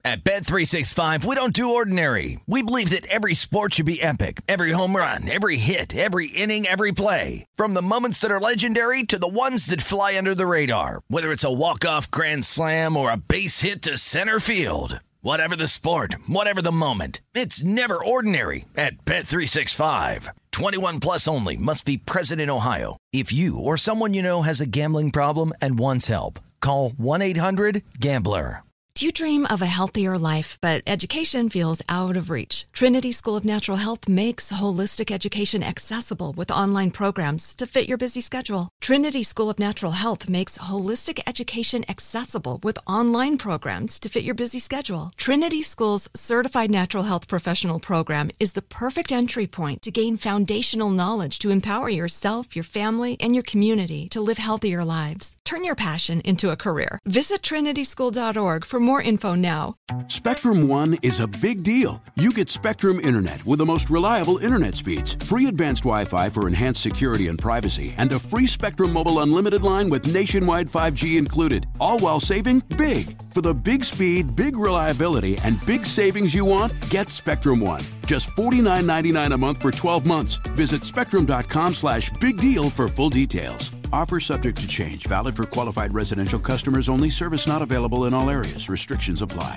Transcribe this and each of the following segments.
At Bet365, we don't do ordinary. We believe that every sport should be epic. Every home run, every hit, every inning, every play. From the moments that are legendary to the ones that fly under the radar. Whether it's a walk-off grand slam or a base hit to center field. Whatever the sport, whatever the moment. It's never ordinary at Bet365. 21 plus only. Must be present in Ohio. If you or someone you know has a gambling problem and wants help, call 1-800-GAMBLER. Do you dream of a healthier life, but education feels out of reach? Trinity School of Natural Health makes holistic education accessible with online programs to fit your busy schedule. Trinity School of Natural Health makes holistic education accessible with online programs to fit your busy schedule. Trinity School's Certified Natural Health Professional Program is the perfect entry point to gain foundational knowledge to empower yourself, your family, and your community to live healthier lives. Turn your passion into a career. Visit trinityschool.org for more info now. Spectrum One is a big deal. You get Spectrum Internet with the most reliable internet speeds, free advanced Wi-Fi for enhanced security and privacy, and a free Spectrum Mobile Unlimited line with nationwide 5G included, all while saving big. For the big speed, big reliability, and big savings you want, get Spectrum One. Just $49.99 a month for 12 months. Visit spectrum.com/big deal for full details. Offer subject to change. Valid for qualified residential customers only. Service not available in all areas. Restrictions apply.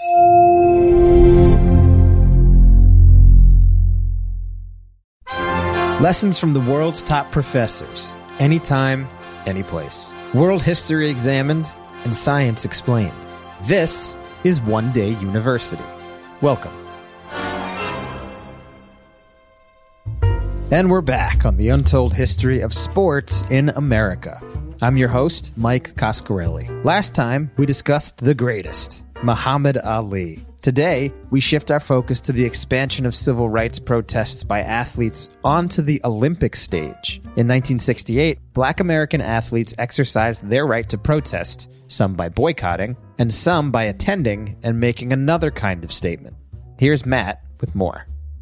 Lessons from the world's top professors. Anytime, anyplace. World history examined and science explained. This is One Day University. Welcome. And we're back on the untold history of sports in America. I'm your host, Mike Coscarelli. Last time, we discussed the greatest, Muhammad Ali. Today, we shift our focus to the expansion of civil rights protests by athletes onto the Olympic stage. In 1968, Black American athletes exercised their right to protest, some by boycotting, and some by attending and making another kind of statement. Here's Matt with more.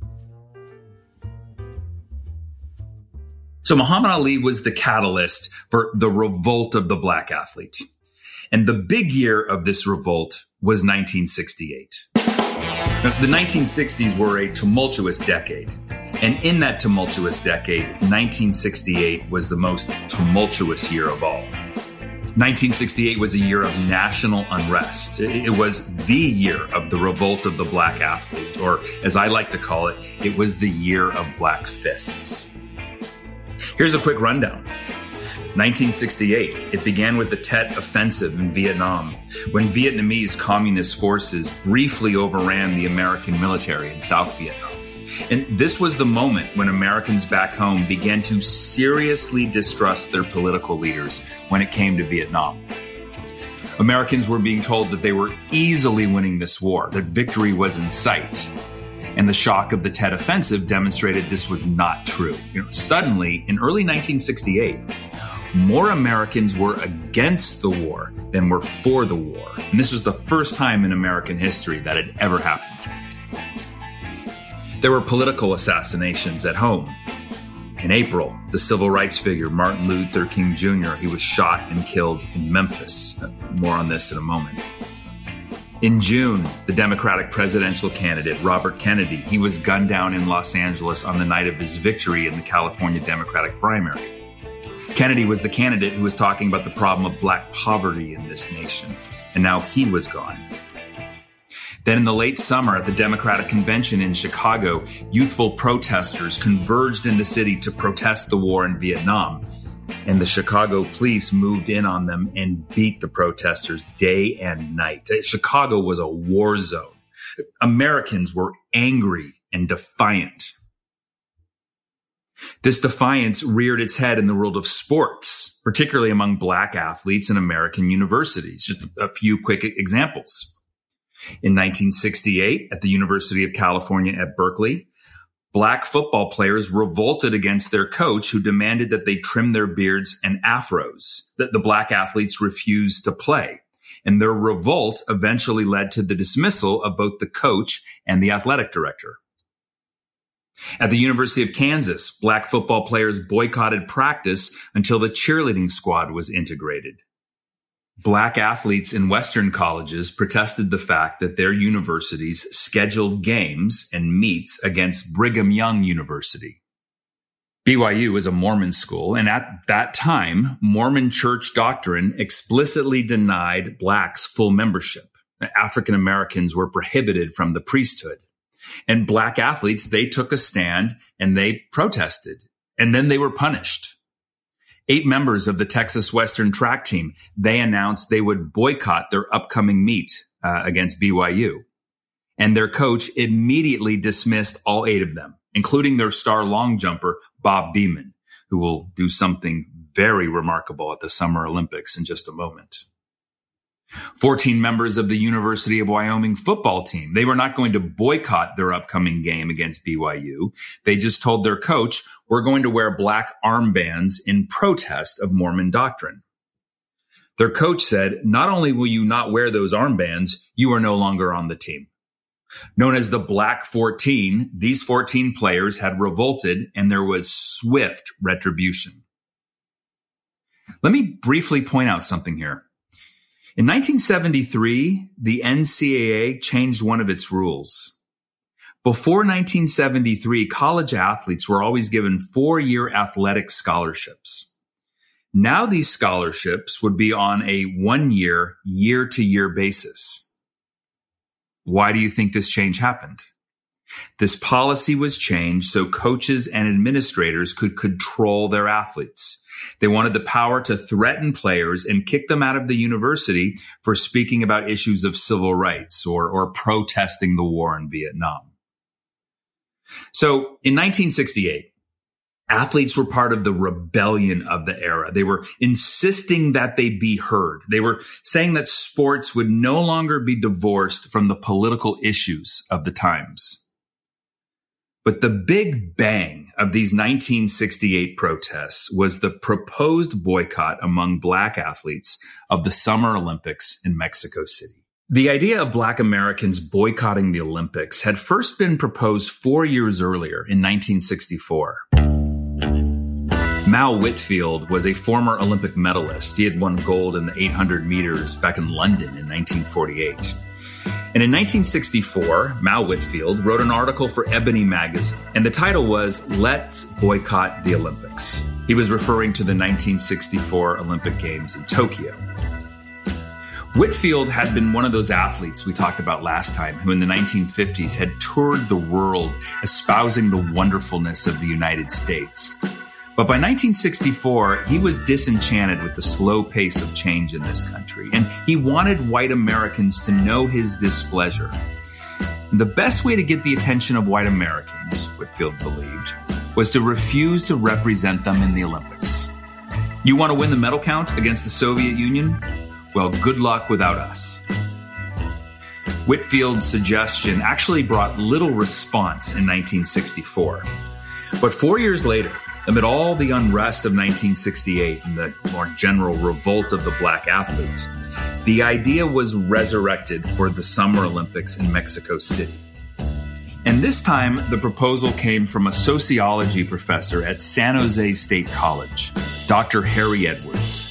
So Muhammad Ali was the catalyst for the revolt of the black athlete. And the big year of this revolt was 1968. Now, the 1960s were a tumultuous decade. And in that tumultuous decade, 1968 was the most tumultuous year of all. 1968 was a year of national unrest. It was the year of the revolt of the black athlete, or as I like to call it, it was the year of black fists. Here's a quick rundown. 1968, it began with the Tet Offensive in Vietnam, when Vietnamese communist forces briefly overran the American military in South Vietnam. And this was the moment when Americans back home began to seriously distrust their political leaders when it came to Vietnam. Americans were being told that they were easily winning this war, that victory was in sight. And the shock of the Tet Offensive demonstrated this was not true. Suddenly, in early 1968, more Americans were against the war than were for the war. And this was the first time in American history that had ever happened. There were political assassinations at home. In April, the civil rights figure Martin Luther King Jr., he was shot and killed in Memphis. More on this in a moment. In June, the Democratic presidential candidate, Robert Kennedy, he was gunned down in Los Angeles on the night of his victory in the California Democratic primary. Kennedy was the candidate who was talking about the problem of black poverty in this nation, and now he was gone. Then in the late summer at the Democratic Convention in Chicago, youthful protesters converged in the city to protest the war in Vietnam. And the Chicago police moved in on them and beat the protesters day and night. Chicago was a war zone. Americans were angry and defiant. This defiance reared its head in the world of sports, particularly among black athletes in American universities. Just a few quick examples. In 1968, at the University of California at Berkeley, black football players revolted against their coach who demanded that they trim their beards and afros, that the black athletes refused to play. And their revolt eventually led to the dismissal of both the coach and the athletic director. At the University of Kansas, black football players boycotted practice until the cheerleading squad was integrated. Black athletes in Western colleges protested the fact that their universities scheduled games and meets against Brigham Young University. BYU is a Mormon school, and at that time, Mormon church doctrine explicitly denied blacks full membership. African Americans were prohibited from the priesthood. And black athletes, they took a stand and they protested, and then they were punished. 8 members of the Texas Western track team, they announced they would boycott their upcoming meet against BYU. And their coach immediately dismissed all 8 of them, including their star long jumper, Bob Beamon, who will do something very remarkable at the Summer Olympics in just a moment. 14 members of the University of Wyoming football team, they were not going to boycott their upcoming game against BYU. They just told their coach, we're going to wear black armbands in protest of Mormon doctrine. Their coach said, not only will you not wear those armbands, you are no longer on the team. Known as the Black 14, these 14 players had revolted and there was swift retribution. Let me briefly point out something here. In 1973, the NCAA changed one of its rules. Before 1973, college athletes were always given 4-year athletic scholarships. Now these scholarships would be on a 1-year, year-to-year basis. Why do you think this change happened? This policy was changed so coaches and administrators could control their athletes. They wanted the power to threaten players and kick them out of the university for speaking about issues of civil rights or protesting the war in Vietnam. So in 1968, athletes were part of the rebellion of the era. They were insisting that they be heard. They were saying that sports would no longer be divorced from the political issues of the times. But the big bang of these 1968 protests was the proposed boycott among black athletes of the Summer Olympics in Mexico City. The idea of black Americans boycotting the Olympics had first been proposed 4 years earlier in 1964. Mal Whitfield was a former Olympic medalist. He had won gold in the 800 meters back in London in 1948. And in 1964, Mal Whitfield wrote an article for Ebony magazine, and the title was Let's Boycott the Olympics. He was referring to the 1964 Olympic Games in Tokyo. Whitfield had been one of those athletes we talked about last time who in the 1950s had toured the world espousing the wonderfulness of the United States. But by 1964, he was disenchanted with the slow pace of change in this country, and he wanted white Americans to know his displeasure. The best way to get the attention of white Americans, Whitfield believed, was to refuse to represent them in the Olympics. You want to win the medal count against the Soviet Union? Well, good luck without us. Whitfield's suggestion actually brought little response in 1964. But 4 years later, amid all the unrest of 1968 and the more general revolt of the black athlete, the idea was resurrected for the Summer Olympics in Mexico City. And this time, the proposal came from a sociology professor at San Jose State College, Dr. Harry Edwards.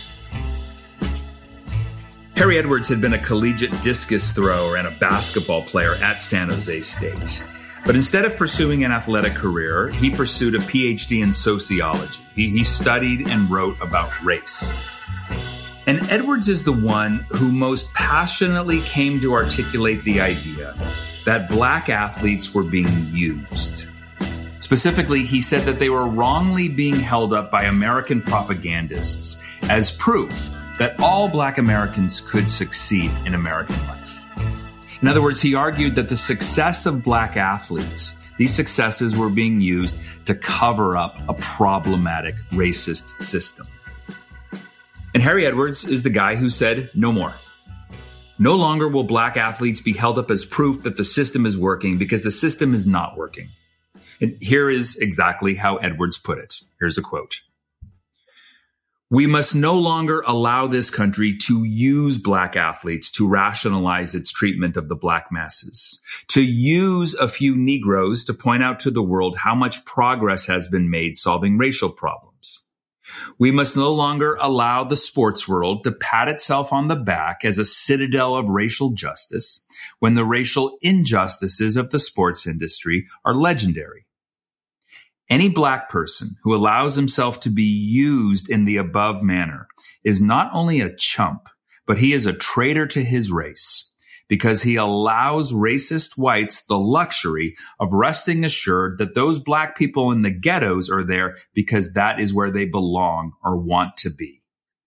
Harry Edwards had been a collegiate discus thrower and a basketball player at San Jose State. But instead of pursuing an athletic career, he pursued a PhD in sociology. He studied and wrote about race. And Edwards is the one who most passionately came to articulate the idea that black athletes were being used. Specifically, he said that they were wrongly being held up by American propagandists as proof that all black Americans could succeed in American life. In other words, he argued that the success of black athletes, these successes were being used to cover up a problematic racist system. And Harry Edwards is the guy who said, no more. No longer will black athletes be held up as proof that the system is working because the system is not working. And here is exactly how Edwards put it. Here's a quote. We must no longer allow this country to use black athletes to rationalize its treatment of the black masses, to use a few Negroes to point out to the world how much progress has been made solving racial problems. We must no longer allow the sports world to pat itself on the back as a citadel of racial justice when the racial injustices of the sports industry are legendary. Any black person who allows himself to be used in the above manner is not only a chump, but he is a traitor to his race, because he allows racist whites the luxury of resting assured that those black people in the ghettos are there because that is where they belong or want to be.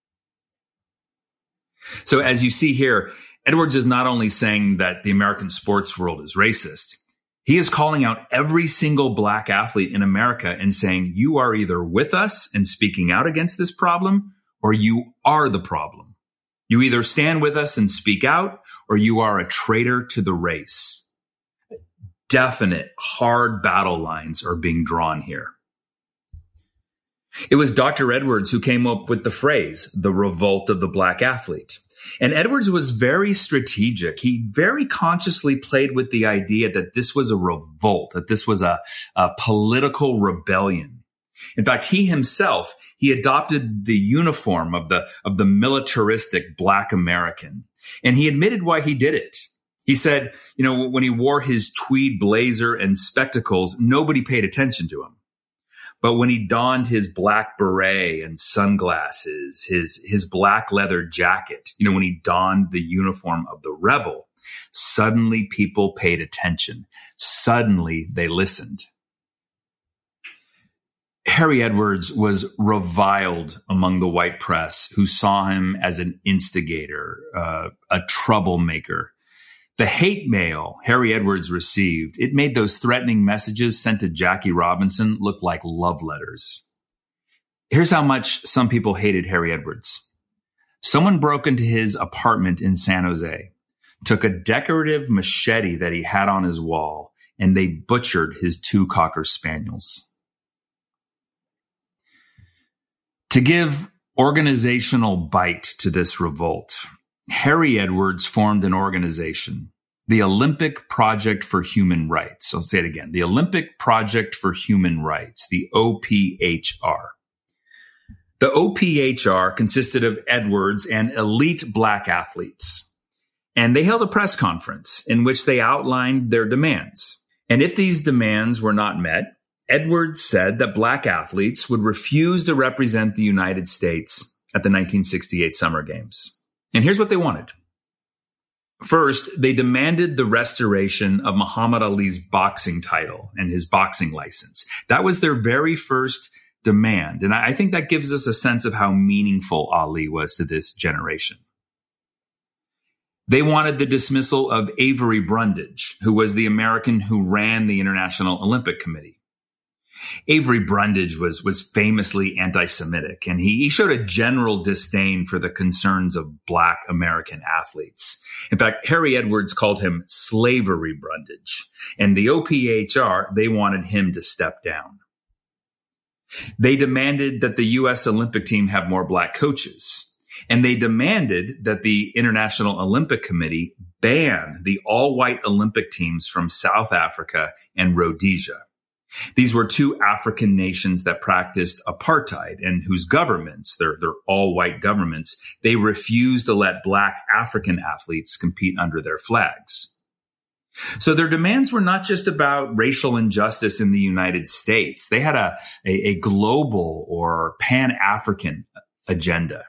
So as you see here, Edwards is not only saying that the American sports world is racist, he is calling out every single black athlete in America and saying, you are either with us and speaking out against this problem, or you are the problem. You either stand with us and speak out, or you are a traitor to the race. Definite, hard battle lines are being drawn here. It was Dr. Edwards who came up with the phrase, the revolt of the black athlete. And Edwards was very strategic. He very consciously played with the idea that this was a revolt, that this was a political rebellion. In fact, he adopted the uniform of the militaristic black American. And he admitted why he did it. He said, when he wore his tweed blazer and spectacles, nobody paid attention to him. But when he donned his black beret and sunglasses, his black leather jacket, when he donned the uniform of the rebel, suddenly people paid attention. Suddenly they listened. Harry Edwards was reviled among the white press, who saw him as an instigator, a troublemaker. The hate mail Harry Edwards received, it made those threatening messages sent to Jackie Robinson look like love letters. Here's how much some people hated Harry Edwards. Someone broke into his apartment in San Jose, took a decorative machete that he had on his wall, and they butchered his 2 Cocker Spaniels. To give organizational bite to this revolt, Harry Edwards formed an organization, the Olympic Project for Human Rights. I'll say it again, the Olympic Project for Human Rights, the OPHR. The OPHR consisted of Edwards and elite black athletes. And they held a press conference in which they outlined their demands. And if these demands were not met, Edwards said that black athletes would refuse to represent the United States at the 1968 Summer Games. And here's what they wanted. First, they demanded the restoration of Muhammad Ali's boxing title and his boxing license. That was their very first demand. And I think that gives us a sense of how meaningful Ali was to this generation. They wanted the dismissal of Avery Brundage, who was the American who ran the International Olympic Committee. Avery Brundage was famously anti-Semitic, and he showed a general disdain for the concerns of black American athletes. In fact, Harry Edwards called him Slavery Brundage, and the OPHR, they wanted him to step down. They demanded that the U.S. Olympic team have more black coaches, and they demanded that the International Olympic Committee ban the all-white Olympic teams from South Africa and Rhodesia. These were 2 African nations that practiced apartheid and whose governments, they're all-white governments, they refused to let black African athletes compete under their flags. So their demands were not just about racial injustice in the United States. They had a global or pan-African agenda.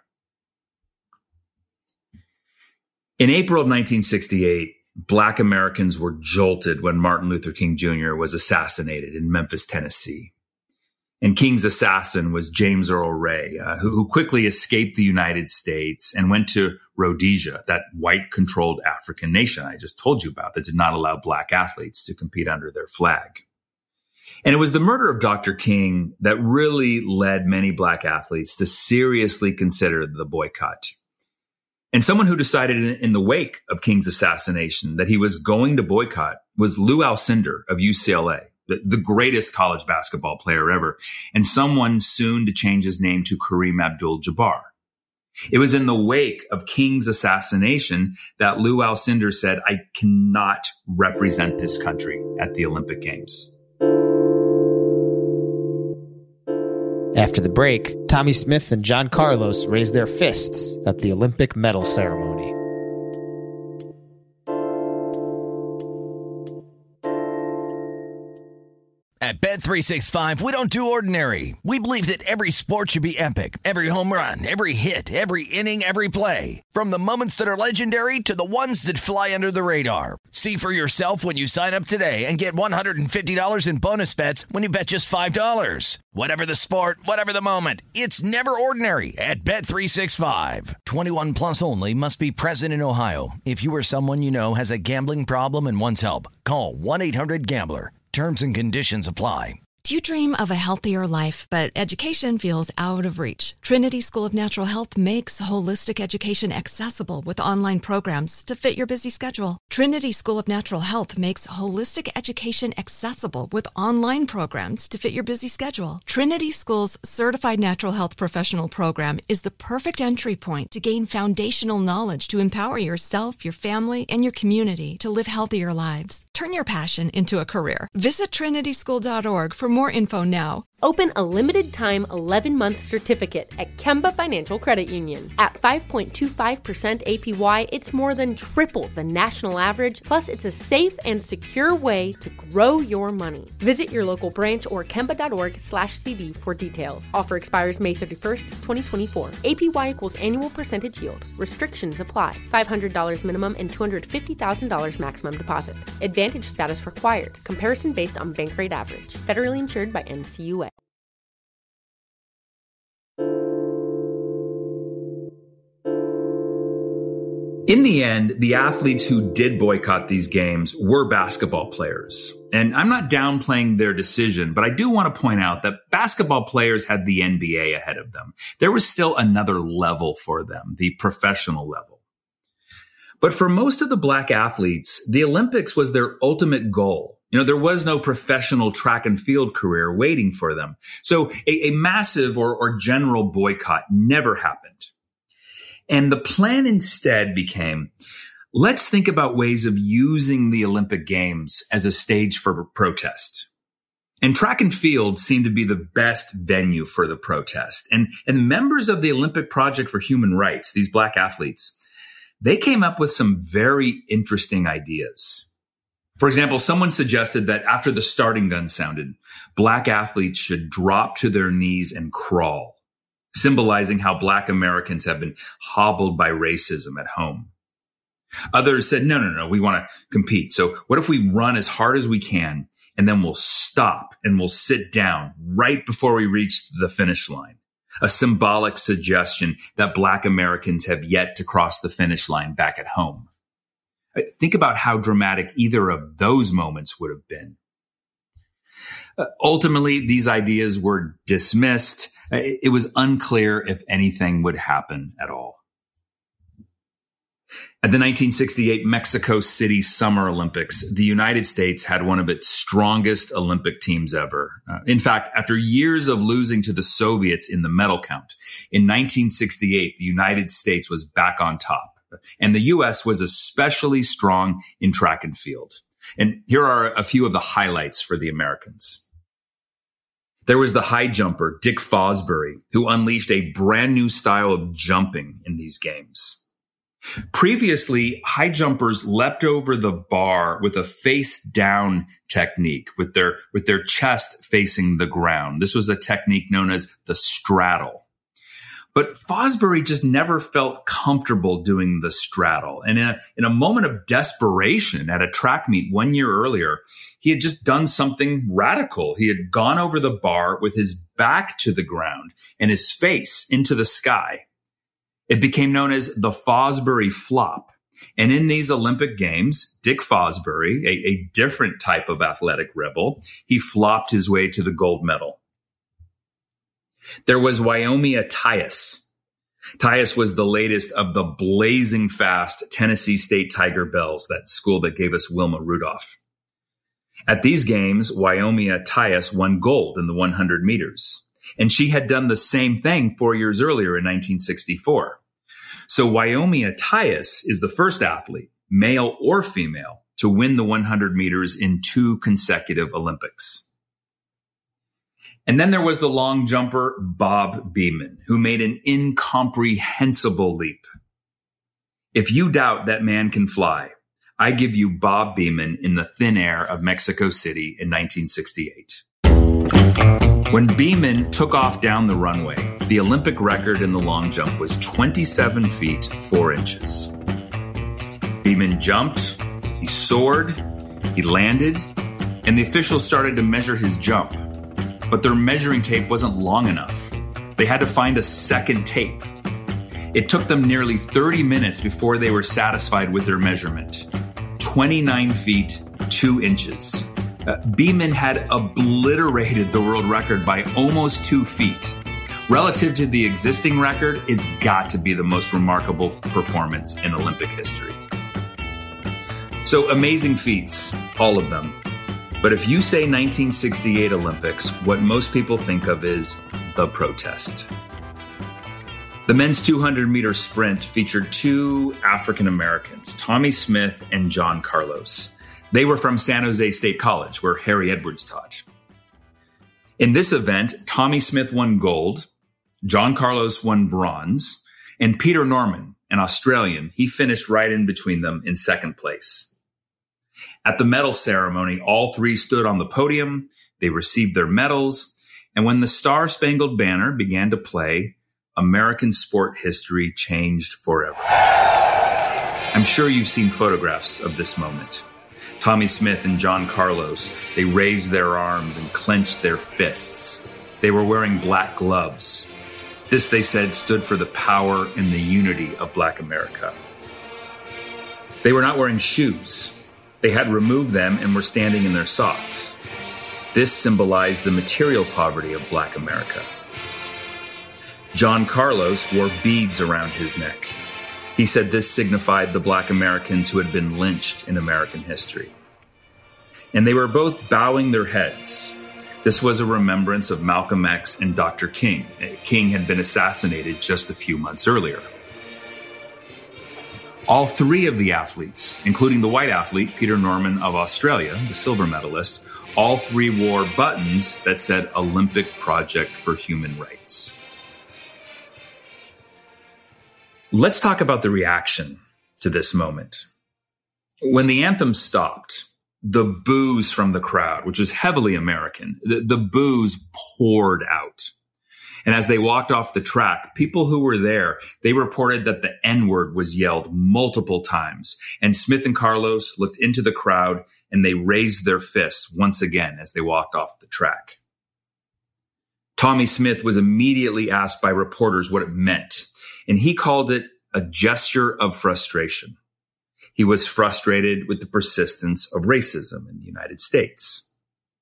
In April of 1968, Black Americans were jolted when Martin Luther King Jr. was assassinated in Memphis, Tennessee. And King's assassin was James Earl Ray, who quickly escaped the United States and went to Rhodesia, that white-controlled African nation I just told you about that did not allow black athletes to compete under their flag. And it was the murder of Dr. King that really led many black athletes to seriously consider the boycott. And someone who decided in the wake of King's assassination that he was going to boycott was Lou Alcindor of UCLA, the greatest college basketball player ever, and someone soon to change his name to Kareem Abdul-Jabbar. It was in the wake of King's assassination that Lou Alcindor said, "I cannot represent this country at the Olympic Games." After the break, Tommy Smith and John Carlos raise their fists at the Olympic medal ceremony. At Bet365, we don't do ordinary. We believe that every sport should be epic. Every home run, every hit, every inning, every play. From the moments that are legendary to the ones that fly under the radar. See for yourself when you sign up today and get $150 in bonus bets when you bet just $5. Whatever the sport, whatever the moment, it's never ordinary at Bet365. 21 plus only. Must be present in Ohio. If you or someone you know has a gambling problem and wants help, call 1-800-GAMBLER. Terms and conditions apply. Do you dream of a healthier life, but education feels out of reach? Trinity School of Natural Health makes holistic education accessible with online programs to fit your busy schedule. Trinity School of Natural Health makes holistic education accessible with online programs to fit your busy schedule. Trinity School's Certified Natural Health Professional Program is the perfect entry point to gain foundational knowledge to empower yourself, your family, and your community to live healthier lives. Turn your passion into a career. Visit trinityschool.org for more info now. Open a limited-time 11-month certificate at Kemba Financial Credit Union. At 5.25% APY, it's more than triple the national average, plus it's a safe and secure way to grow your money. Visit your local branch or kemba.org/CD for details. Offer expires May 31st, 2024. APY equals annual percentage yield. Restrictions apply. $500 minimum and $250,000 maximum deposit. Advantage status required. Comparison based on bank rate average. Federally insured by NCUA. In the end, the athletes who did boycott these games were basketball players. And I'm not downplaying their decision, but I do want to point out that basketball players had the NBA ahead of them. There was still another level for them, the professional level. But for most of the black athletes, the Olympics was their ultimate goal. There was no professional track and field career waiting for them. So a massive or general boycott never happened. And the plan instead became, let's think about ways of using the Olympic Games as a stage for protest. And track and field seemed to be the best venue for the protest. And members of the Olympic Project for Human Rights, these black athletes, they came up with some very interesting ideas. For example, someone suggested that after the starting gun sounded, black athletes should drop to their knees and crawl, symbolizing how black Americans have been hobbled by racism at home. Others said, no, we want to compete. So what if we run as hard as we can and then we'll stop and we'll sit down right before we reach the finish line? A symbolic suggestion that black Americans have yet to cross the finish line back at home. Think about how dramatic either of those moments would have been. Ultimately, these ideas were dismissed. It was unclear if anything would happen at all. At the 1968 Mexico City Summer Olympics, the United States had one of its strongest Olympic teams ever. In fact, after years of losing to the Soviets in the medal count, in 1968, the United States was back on top. And the U.S. was especially strong in track and field. And here are a few of the highlights for the Americans. There was the high jumper, Dick Fosbury, who unleashed a brand new style of jumping in these games. Previously, high jumpers leapt over the bar with a face down technique with their chest facing the ground. This was a technique known as the straddle. But Fosbury just never felt comfortable doing the straddle. And in a moment of desperation at a track meet 1 year earlier, he had just done something radical. He had gone over the bar with his back to the ground and his face into the sky. It became known as the Fosbury flop. And in these Olympic Games, Dick Fosbury, a different type of athletic rebel, he flopped his way to the gold medal. There was Wyomia Tyus. Tyus was the latest of the blazing fast Tennessee State Tiger Bells, that school that gave us Wilma Rudolph. At these games, Wyomia Tyus won gold in the 100 meters. And she had done the same thing 4 years earlier in 1964. So Wyomia Tyus is the first athlete, male or female, to win the 100 meters in 2 consecutive Olympics. And then there was the long jumper, Bob Beamon, who made an incomprehensible leap. If you doubt that man can fly, I give you Bob Beamon in the thin air of Mexico City in 1968. When Beamon took off down the runway, the Olympic record in the long jump was 27 feet, 4 inches. Beamon jumped, he soared, he landed, and the officials started to measure his jump. But their measuring tape wasn't long enough. They had to find a second tape. It took them nearly 30 minutes before they were satisfied with their measurement. 29 feet, 2 inches. Beamon had obliterated the world record by almost 2 feet. Relative to the existing record, it's got to be the most remarkable performance in Olympic history. So amazing feats, all of them. But if you say 1968 Olympics, what most people think of is the protest. The men's 200-meter sprint featured 2 African Americans, Tommie Smith and John Carlos. They were from San Jose State College, where Harry Edwards taught. In this event, Tommie Smith won gold, John Carlos won bronze, and Peter Norman, an Australian, he finished right in between them in second place. At the medal ceremony, all 3 stood on the podium, they received their medals, and when the Star-Spangled Banner began to play, American sport history changed forever. I'm sure you've seen photographs of this moment. Tommie Smith and John Carlos, they raised their arms and clenched their fists. They were wearing black gloves. This, they said, stood for the power and the unity of Black America. They were not wearing shoes. They had removed them and were standing in their socks. This symbolized the material poverty of Black America. John Carlos wore beads around his neck. He said this signified the Black Americans who had been lynched in American history. And they were both bowing their heads. This was a remembrance of Malcolm X and Dr. King. King had been assassinated just a few months earlier. All 3 of the athletes, including the white athlete, Peter Norman of Australia, the silver medalist, all 3 wore buttons that said Olympic Project for Human Rights. Let's talk about the reaction to this moment. When the anthem stopped, the boos from the crowd, which was heavily American, the boos poured out. And as they walked off the track, people who were there, they reported that the N-word was yelled multiple times. And Smith and Carlos looked into the crowd and they raised their fists once again as they walked off the track. Tommie Smith was immediately asked by reporters what it meant, and he called it a gesture of frustration. He was frustrated with the persistence of racism in the United States.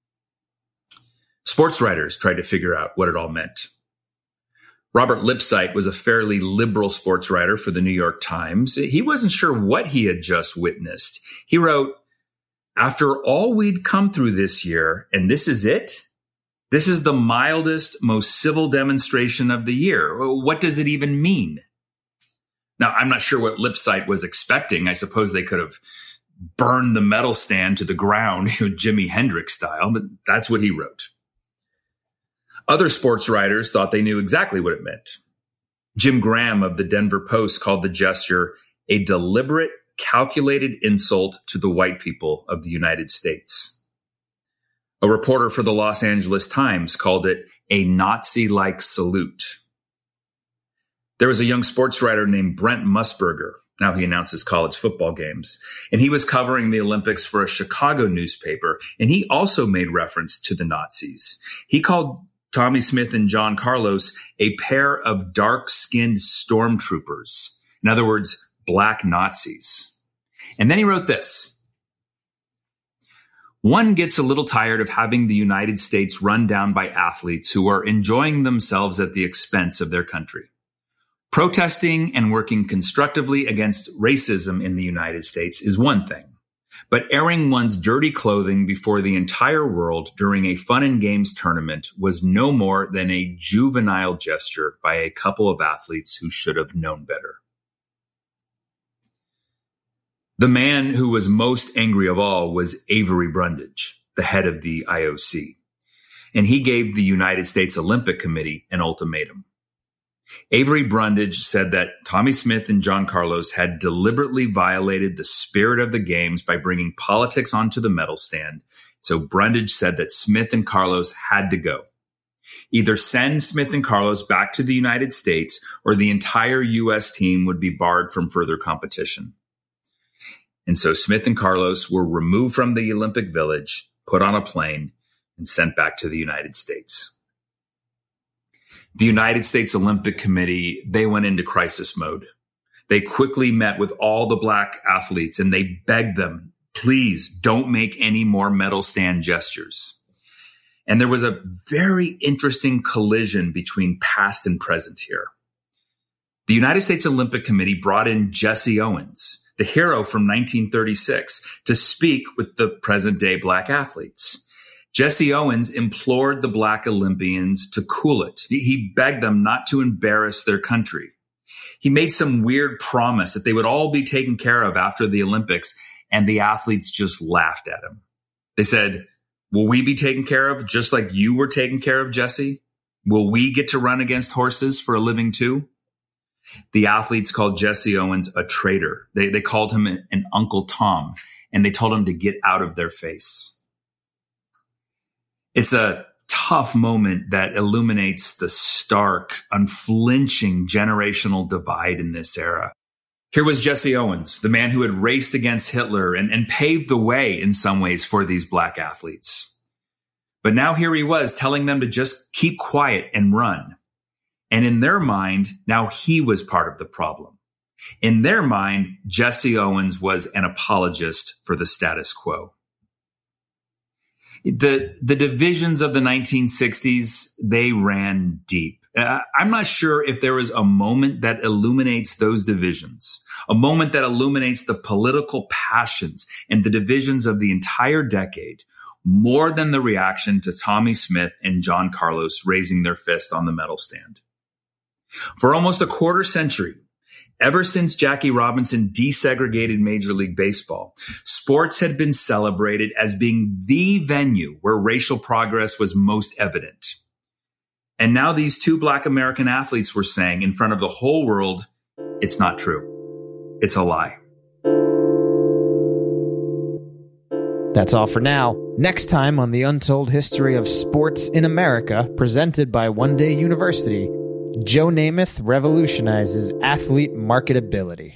Sports writers tried to figure out what it all meant. Robert Lipsyte was a fairly liberal sports writer for the New York Times. He wasn't sure what he had just witnessed. He wrote, "After all we'd come through this year, and this is it? This is the mildest, most civil demonstration of the year. What does it even mean?" Now, I'm not sure what Lipsyte was expecting. I suppose they could have burned the medal stand to the ground, Jimi Hendrix style, but that's what he wrote. Other sports writers thought they knew exactly what it meant. Jim Graham of the Denver Post called the gesture a deliberate, calculated insult to the white people of the United States. A reporter for the Los Angeles Times called it a Nazi-like salute. There was a young sports writer named Brent Musburger. Now he announces college football games. And he was covering the Olympics for a Chicago newspaper. And he also made reference to the Nazis. He called Tommie Smith and John Carlos a pair of dark-skinned stormtroopers. In other words, black Nazis. And then he wrote this: "One gets a little tired of having the United States run down by athletes who are enjoying themselves at the expense of their country. Protesting and working constructively against racism in the United States is one thing, but airing one's dirty clothing before the entire world during a fun and games tournament was no more than a juvenile gesture by a couple of athletes who should have known better." The man who was most angry of all was Avery Brundage, the head of the IOC. and he gave the United States Olympic Committee an ultimatum. Avery Brundage said that Tommie Smith and John Carlos had deliberately violated the spirit of the games by bringing politics onto the medal stand. So Brundage said that Smith and Carlos had to go. Either send Smith and Carlos back to the United States or the entire U.S. team would be barred from further competition. And so Smith and Carlos were removed from the Olympic Village, put on a plane, and sent back to the United States. The United States Olympic Committee, they went into crisis mode. They quickly met with all the black athletes and they begged them, please don't make any more medal stand gestures. And there was a very interesting collision between past and present here. The United States Olympic Committee brought in Jesse Owens, the hero from 1936, to speak with the present-day black athletes. Jesse Owens implored the black Olympians to cool it. He begged them not to embarrass their country. He made some weird promise that they would all be taken care of after the Olympics, and the athletes just laughed at him. They said, will we be taken care of just like you were taken care of, Jesse? Will we get to run against horses for a living too? The athletes called Jesse Owens a traitor. They called him an Uncle Tom, and they told him to get out of their face. It's a tough moment that illuminates the stark, unflinching generational divide in this era. Here was Jesse Owens, the man who had raced against Hitler and paved the way in some ways for these black athletes. But now here he was telling them to just keep quiet and run. And in their mind, now he was part of the problem. In their mind, Jesse Owens was an apologist for the status quo. The divisions of the 1960s, they ran deep. I'm not sure if there is a moment that illuminates those divisions, a moment that illuminates the political passions and the divisions of the entire decade, more than the reaction to Tommie Smith and John Carlos raising their fist on the medal stand. For almost a quarter century, ever since Jackie Robinson desegregated Major League Baseball, sports had been celebrated as being the venue where racial progress was most evident. And now these two black American athletes were saying in front of the whole world, it's not true. It's a lie. That's all for now. Next time on the Untold History of Sports in America, presented by One Day University, Joe Namath revolutionizes athlete marketability.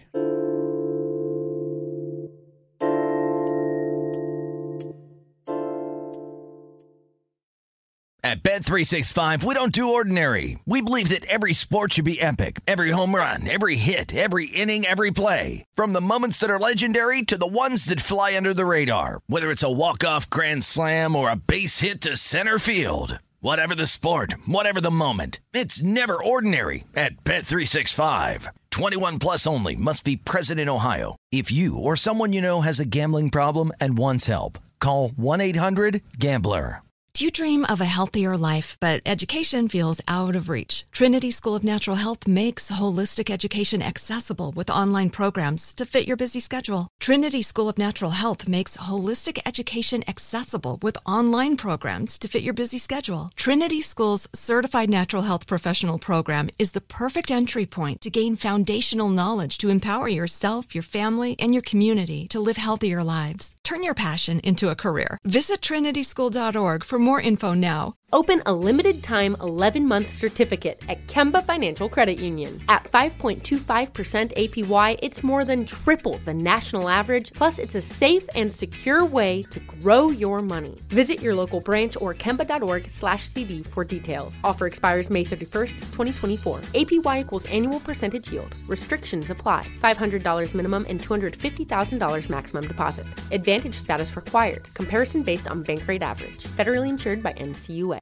At Bet365, we don't do ordinary. We believe that every sport should be epic. Every home run, every hit, every inning, every play. From the moments that are legendary to the ones that fly under the radar. Whether it's a walk-off grand slam or a base hit to center field. Whatever the sport, whatever the moment, it's never ordinary at Bet365. 21 plus only. Must be present in Ohio. If you or someone you know has a gambling problem and wants help, call 1-800-GAMBLER. Do you dream of a healthier life, but education feels out of reach? Trinity School of Natural Health makes holistic education accessible with online programs to fit your busy schedule. Trinity School of Natural Health makes holistic education accessible with online programs to fit your busy schedule. Trinity School's Certified Natural Health Professional Program is the perfect entry point to gain foundational knowledge to empower yourself, your family, and your community to live healthier lives. Turn your passion into a career. Visit trinityschool.org for more info now. Open a limited-time 11-month certificate at Kemba Financial Credit Union. At 5.25% APY, it's more than triple the national average, plus it's a safe and secure way to grow your money. Visit your local branch or kemba.org/cb for details. Offer expires May 31st, 2024. APY equals annual percentage yield. Restrictions apply. $500 minimum and $250,000 maximum deposit. Advantage status required. Comparison based on bank rate average. Federally insured by NCUA.